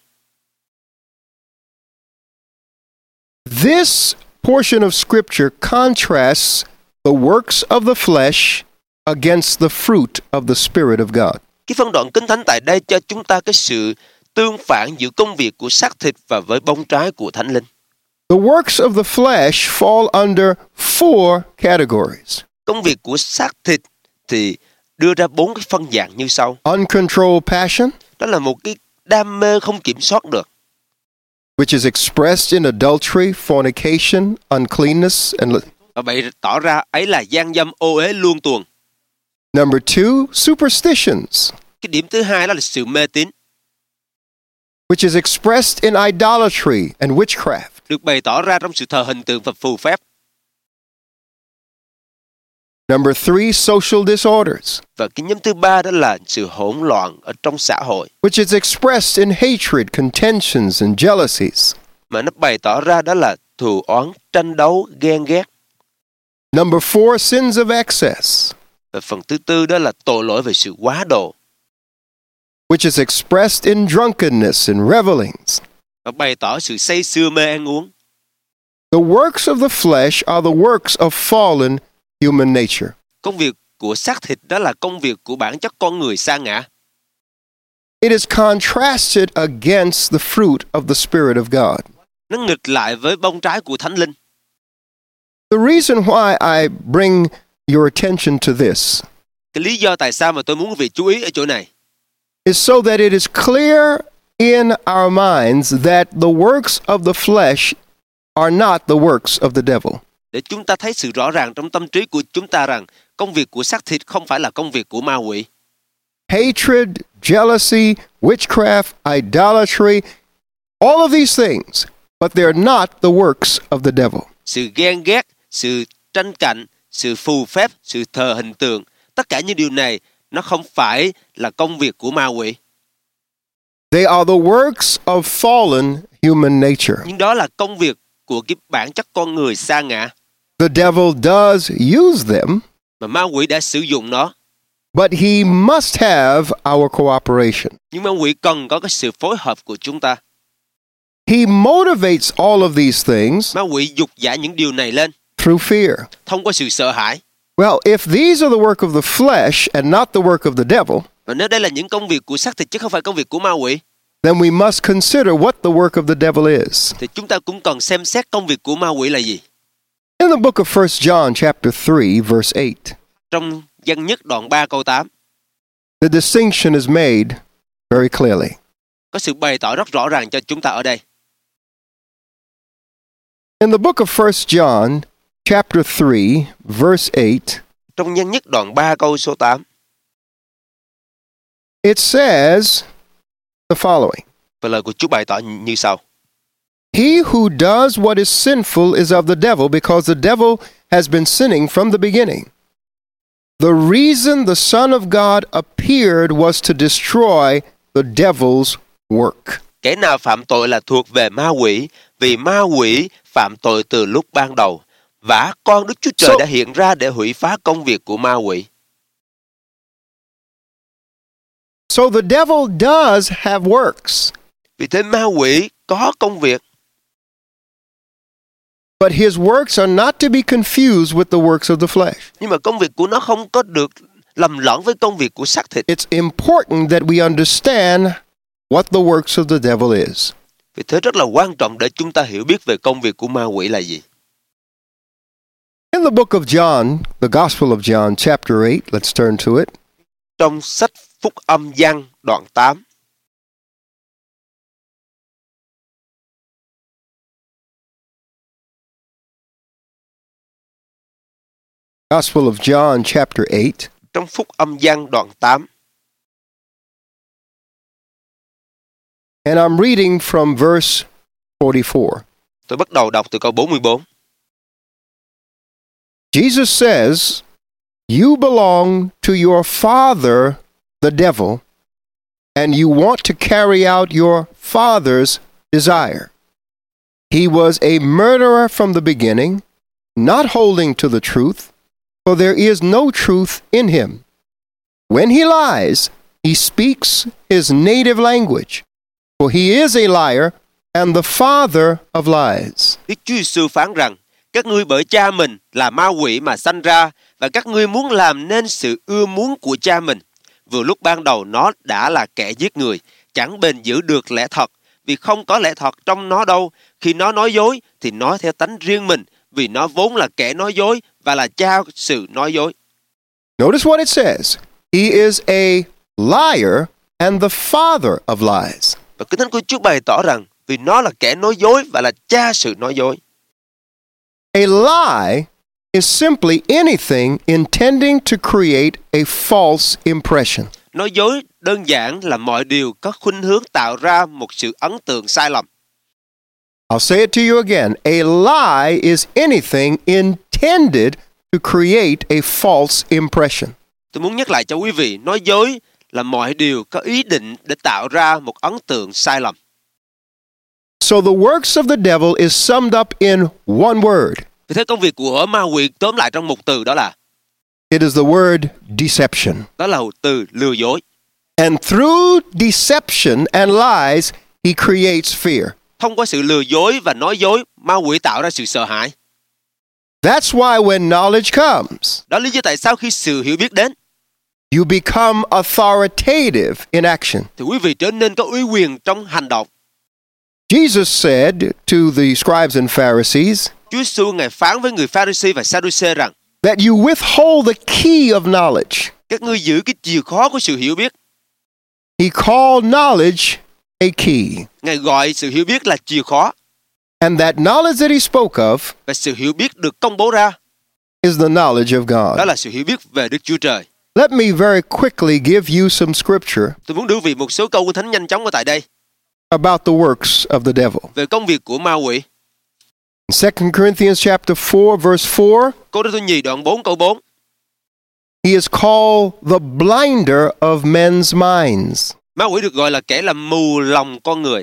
This portion of Scripture contrasts the works of the flesh against the fruit of the Spirit of God. Cái phân đoạn Kinh Thánh tại đây cho chúng ta cái sự tương phản giữa công việc của xác thịt và với bông trái của Thánh Linh. The works of the flesh fall under four categories. Công việc của xác thịt thì đưa ra 4 cái phân dạng như sau. Uncontrolled passion, Đó là một cái đam mê không kiểm soát được, which is expressed in adultery, fornication, uncleanness, and... và bày tỏ ra ấy là gian dâm, ô uế, luông tuồng. Number two, superstitions, Cái điểm thứ hai đó là sự mê tín, which is expressed in idolatry and witchcraft. được bày tỏ ra trong sự thờ hình tượng và phù phép. Number three, social disorders, Và cái nhóm thứ ba đó là sự hỗn loạn ở trong xã hội, which is expressed in hatred, contentions, and jealousies. mà nó bày tỏ ra đó là thù oán, tranh đấu, ghen ghét. Number four, sins of excess, Và phần thứ tư đó là tội lỗi về sự quá độ, which is expressed in drunkenness and revelings. và bày tỏ sự say sưa mê ăn uống. The works of the flesh are the works of fallen human nature. Công việc của xác thịt đó là công việc của bản chất con người sa ngã. It is contrasted against the fruit of the Spirit of God. Nó nghịch lại với bông trái của Thánh Linh. The reason why I bring your attention to this Cái lý do tại sao mà tôi muốn quý vị chú ý ở chỗ này is so that it is clear in our minds that the works of the flesh are not the works of the devil. Để chúng ta thấy sự rõ ràng trong tâm trí của chúng ta rằng công việc của xác thịt không phải là công việc của ma quỷ. Hatred, jealousy, witchcraft, idolatry, all of these things, but they're not the works of the devil. Sự ghen ghét, sự tranh cạnh, sự phù phép, sự thờ hình tượng, tất cả những điều này nó không phải là công việc của ma quỷ. They are the works of fallen human nature. Nhưng đó là công việc của cái bản chất con người sa ngã. The devil does use them, Mà ma quỷ đã sử dụng nó. but he must have our cooperation. Nhưng ma quỷ cần có cái sự phối hợp của chúng ta. He motivates all of these things Ma quỷ dục dã những điều này lên through fear. thông qua sự sợ hãi. Well, if these are the work of the flesh and not the work of the devil, Và nếu đây là những công việc của xác thịt chứ không phải công việc của ma quỷ, then we must consider what the work of the devil is. thì chúng ta cũng cần xem xét công việc của ma quỷ là gì. In the book of 1 John chapter 3 verse 8, Trong Dân Nhất đoạn 3 câu 8, the distinction is made very clearly. có sự bày tỏ rất rõ ràng cho chúng ta ở đây. In the book of 1 John chapter 3 verse 8, Trong Dân Nhất đoạn 3 câu số 8, it says the following: và lời của Chúa bày tỏ như sau. He who does what is sinful is of the devil, because the devil has been sinning from the beginning. The reason the Son of God appeared was to destroy the devil's work. Kẻ nào phạm tội là thuộc về ma quỷ, vì ma quỷ phạm tội từ lúc ban đầu. Và con Đức Chúa Trời đã hiện ra để hủy phá công việc của ma quỷ. So the devil does have works, Vì thế ma quỷ có công việc, but his works are not to be confused with the works of the flesh. nhưng mà công việc của nó không có được lầm lẫn với công việc của xác thịt. It's important that we understand what the works of the devil is. Vì thế rất là quan trọng để chúng ta hiểu biết về công việc của ma quỷ là gì. In the book of John, the Gospel of John, chapter 8, let's turn to it. Trong sách Phúc Âm Giăng đoạn 8, Gospel of John, chapter 8, trong Phúc Âm Giăng đoạn 8, and I'm reading from verse 44. tôi bắt đầu đọc từ câu 44. Jesus says, You belong to your father, the devil, and you want to carry out your father's desire. He was a murderer from the beginning, not holding to the truth, for there is no truth in him. When he lies, he speaks his native language, for he is a liar and the father of lies. Đức Chúa Giêsu phán rằng, các ngươi bởi cha mình là ma quỷ mà sanh ra, và các ngươi muốn làm nên sự ưa muốn của cha mình. Vừa lúc ban đầu nó đã là kẻ giết người, chẳng bền giữ được lẽ thật, vì không có lẽ thật trong nó đâu. Khi nó nói dối thì nói theo tánh riêng mình, vì nó vốn là kẻ nói dối và là cha sự nói dối. Notice what it says. He is a liar and the father of lies. Và Kinh Thánh của Chúa bày tỏ rằng, vì nó là kẻ nói dối và là cha sự nói dối. A lie is simply anything intending to create a false impression. Nói dối đơn giản là mọi điều có khuynh hướng tạo ra một sự ấn tượng sai lầm. I'll say it to you again. A lie is anything intended to create a false impression. Tôi muốn nhắc lại cho quý vị, nói dối là mọi điều có ý định để tạo ra một ấn tượng sai lầm. So the works of the devil is summed up in one word. Vì thế công việc của ma quỷ tóm lại trong một từ, đó là It is the word deception. đó là từ lừa dối. And through deception and lies, he creates fear. Thông qua sự lừa dối và nói dối, ma quỷ tạo ra sự sợ hãi. That's why when knowledge comes, Đó là lý do tại sao khi sự hiểu biết đến, you become authoritative in action. thì quý vị trở nên có uy quyền trong hành động. Jesus said to the scribes and Pharisees Chúa Giêsu Ngài phán với người Pha-ri-si và Sa-đu-xê rằng, that you withhold the key of knowledge. các ngươi giữ cái chìa khóa của sự hiểu biết. He called knowledge a key. Ngài gọi sự hiểu biết là chìa khóa. And that knowledge that he spoke of Và sự hiểu biết được công bố ra, is the knowledge of đó God. là sự hiểu biết về Đức Chúa Trời. Let me very quickly give you some scripture Tôi muốn đưa vị một số câu Kinh Thánh nhanh chóng ở tại đây about the works of the devil. về công việc của ma quỷ. 2 Corinthians chapter 4 verse 4, Cô Đô Tô Nhì đoạn 4 câu 4. he is called the blinder of men's minds. Ma quỷ được gọi là kẻ làm mù lòng con người.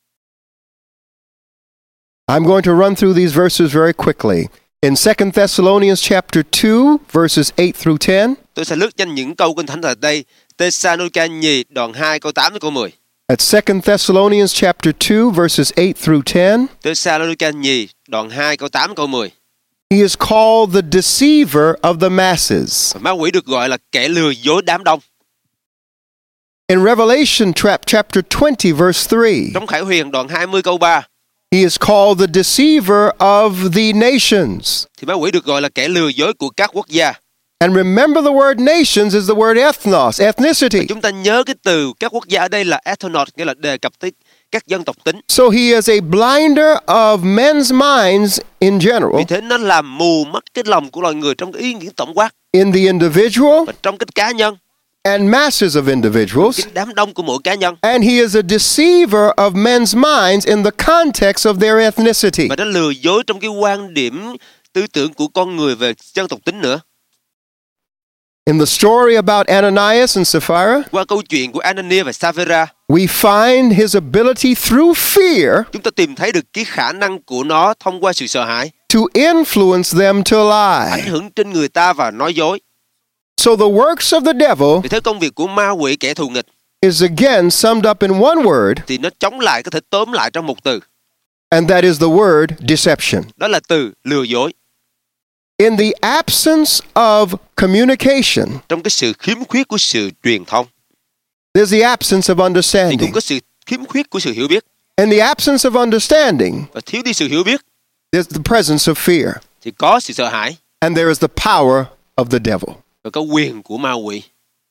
I'm going to run through these verses very quickly. In 2 Thessalonians chapter 2 verses 8 through 10, Tôi sẽ lướt nhanh những câu Kinh Thánh tại đây. Tê-sa-nô-ca Nhì đoạn 2 câu 8 đến câu 10. at 2 Thessalonians chapter 2 verses 8 through 10, Tê-sa-nô-ca Nhì đoạn 2 câu 8 câu 10. he is called the deceiver of the masses. Và ma quỷ được gọi là kẻ lừa dối đám đông. In Revelation chapter 20 verse 3, Trong Khải Huyền đoạn 20 câu 3, he is called the deceiver of the nations. thì ma quỷ được gọi là kẻ lừa dối của các quốc gia. And remember the word nations is the word ethnos, ethnicity. Chúng ta nhớ cái từ các quốc gia ở đây là ethnos, nghĩa là đề cập tới các dân tộc tính. So he is a blinder of men's minds in general, Vì thế nó làm mù mắt cái lòng của loài người trong cái ý nghĩa tổng quát in the individual và trong cái cá nhân, and masses of individuals. cái đám đông của mỗi cá nhân. And he is a deceiver of men's minds in the context of their ethnicity. Và nó lừa dối trong cái quan điểm tư tưởng của con người về dân tộc tính nữa. In the story about Ananias and Sapphira, Qua câu chuyện của Anania và Sapphira, we find his ability through fear chúng ta tìm thấy được cái khả năng của nó thông qua sự sợ hãi, to influence them to ảnh lie. hưởng trên người ta và nói dối. So the works of the devil Vì thế công việc của ma quỷ kẻ thù nghịch is again summed up in one word, thì nó chống lại, có thể tóm lại trong một từ. and that is the word deception. Đó là từ lừa dối. In the absence of communication, Trong cái sự khiếm khuyết của sự truyền thông there's the absence of thì cũng understanding. có sự khiếm khuyết của sự hiểu biết. In the absence of understanding, Và thiếu đi sự hiểu biết there's the presence of fear, thì có sự sợ hãi and there is the power of the devil. và có quyền của ma quỷ.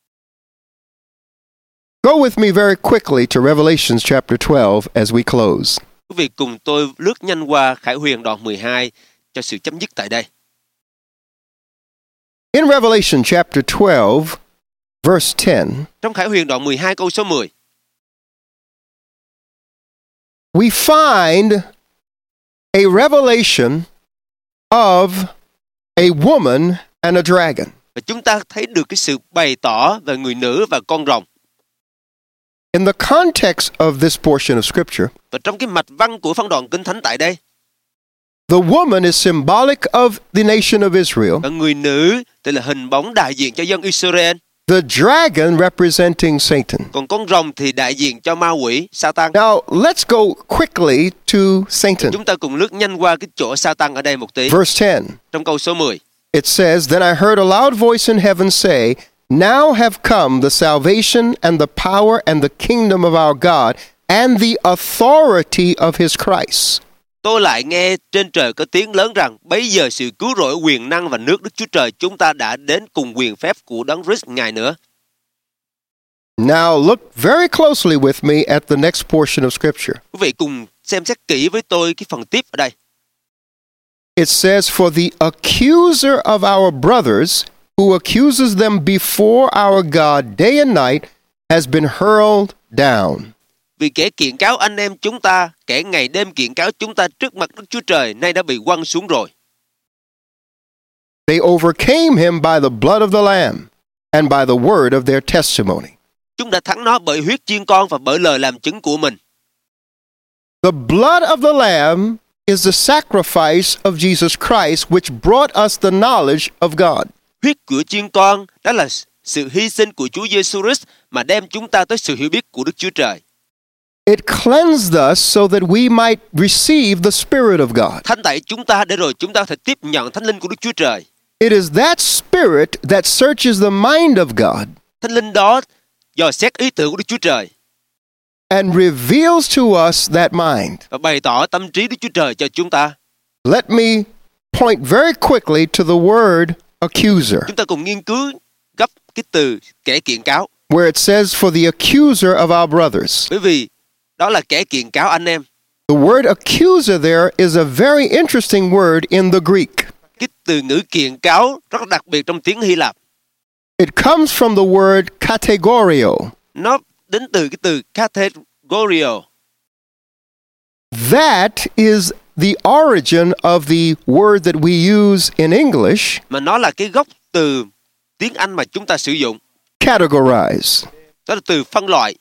Go with me very quickly to Revelation chapter 12 as we close. Quý vị cùng tôi lướt nhanh qua Khải Huyền đoạn 12 cho sự chấm dứt tại đây. In Revelation chapter 12, verse 10, Trong Khải Huyền đoạn 12 câu số 10, we find a revelation of a woman and a dragon. và chúng ta thấy được cái sự bày tỏ về người nữ và con rồng. In the context of this portion of Scripture, Và trong cái mạch văn của phân đoạn Kinh Thánh tại đây, the woman is symbolic of the nation of Israel, và người nữ thì là hình bóng đại diện cho dân Israel, the dragon representing Satan. còn con rồng thì đại diện cho ma quỷ, Satan. Now, let's go quickly to Satan. Chúng ta cùng lướt nhanh qua cái chỗ Satan ở đây một tí. Verse 10, Trong câu số 10, it says, Then I heard a loud voice in heaven say, Now have come the salvation and the power and the kingdom of our God and the authority of his Christ. tôi lại nghe trên trời có tiếng lớn rằng bấy giờ sự cứu rỗi, quyền năng và nước Đức Chúa Trời chúng ta đã đến cùng quyền phép của Đấng Christ Ngài nữa. Now look very closely with me at the next portion of Scripture. Quý vị cùng xem xét kỹ với tôi cái phần tiếp ở đây. It says, For the accuser of our brothers, who accuses them before our God day and night, has been hurled down. Vì kẻ kiện cáo anh em chúng ta, kẻ ngày đêm kiện cáo chúng ta trước mặt Đức Chúa Trời, nay đã bị quăng xuống rồi. They overcame him by the blood of the Lamb and by the word of their testimony. Chúng đã thắng nó bởi huyết chiên con và bởi lời làm chứng của mình. The blood of the Lamb is the sacrifice of Jesus Christ, which brought us the knowledge of God. Huyết của chiên con đó là sự hy sinh của Chúa Giêsu Christ mà đem chúng ta tới sự hiểu biết của Đức Chúa Trời. It cleansed us so that we might receive the Spirit of God. Thanh tẩy chúng ta để rồi chúng ta có thể tiếp nhận Thánh Linh của Đức Chúa Trời. It is that Spirit that searches the mind of God Thánh Linh đó dò xét ý tưởng của Đức Chúa Trời and reveals to us that mind. và bày tỏ tâm trí Đức Chúa Trời cho chúng ta. Let me point very quickly to the word accuser, Chúng ta cùng nghiên cứu gấp cái từ kẻ kiện cáo, where it says, For the accuser of our brothers. bởi vì Đó là kẻ kiện cáo anh em. The word accuser there is a very interesting word in the Greek. Cái từ ngữ kiện cáo rất đặc biệt trong tiếng Hy Lạp. It comes from the word kategorio. Nó đến từ cái từ categorio. That is the origin of the word that we use in English, Mà nó là cái gốc từ tiếng Anh mà chúng ta sử dụng. categorize. Đó là từ phân loại.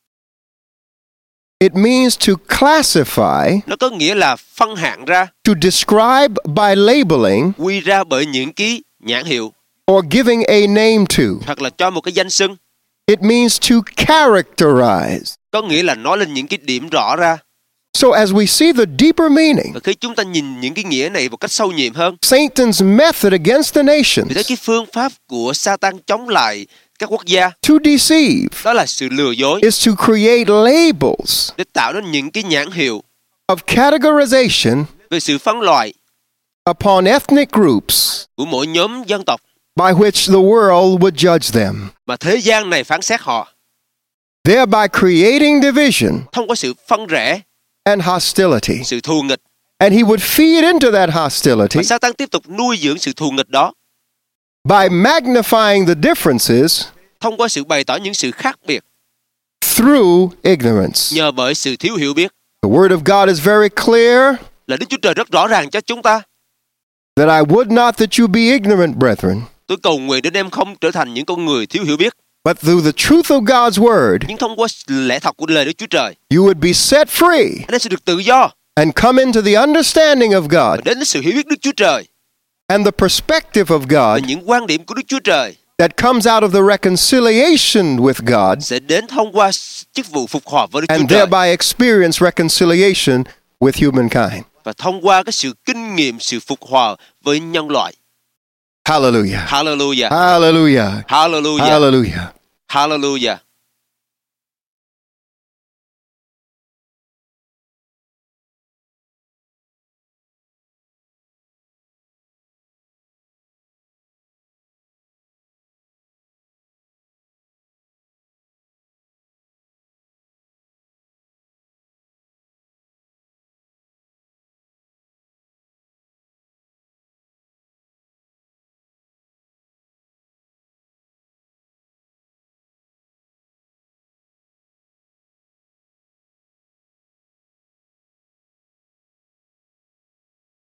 It means to classify, Nó có nghĩa là phân hạng ra, to describe by labeling quy ra bởi những cái nhãn hiệu, or giving a name to. hoặc là cho một cái danh xưng. It means to characterize. Có nghĩa là nói lên những cái điểm rõ ra. So as we see the deeper meaning, Và khi chúng ta nhìn những cái nghĩa này một cách sâu nhiệm hơn, Satan's method against the thì thấy nations cái phương pháp của Satan chống lại các quốc gia, to deceive đó là sự lừa dối, is to create labels để tạo nên những cái nhãn hiệu of categorization về sự phân loại upon ethnic groups của mỗi nhóm dân tộc by which the world would judge them, mà thế gian này phán xét họ, thereby creating division thông qua sự phân rẽ, and hostility. sự thù nghịch. And he would feed into that hostility Và Satan tiếp tục nuôi dưỡng sự thù nghịch đó by magnifying the differences thông qua sự bày tỏ những sự khác biệt, through ignorance. nhờ bởi sự thiếu hiểu biết. The word of God is very clear Là Đức Chúa Trời rất rõ ràng cho chúng ta. that I would not that you be ignorant, brethren, Tôi cầu nguyện đến em không trở thành những con người thiếu hiểu biết, but through the truth of God's word, nhưng thông qua lẽ thật của lời Đức Chúa Trời, you would be set free anh em sẽ được tự do and come into the understanding of và God đến với sự hiểu biết Đức Chúa Trời and the perspective of và God những quan điểm của Đức Chúa Trời that comes out of the reconciliation with God sẽ đến thông qua chức vụ phục hòa với Đức Chúa and Trời thereby experience reconciliation with humankind. và thông qua cái sự kinh nghiệm sự phục hòa với nhân loại. Hallelujah. Hallelujah. Hallelujah. Hallelujah. Hallelujah. Hallelujah.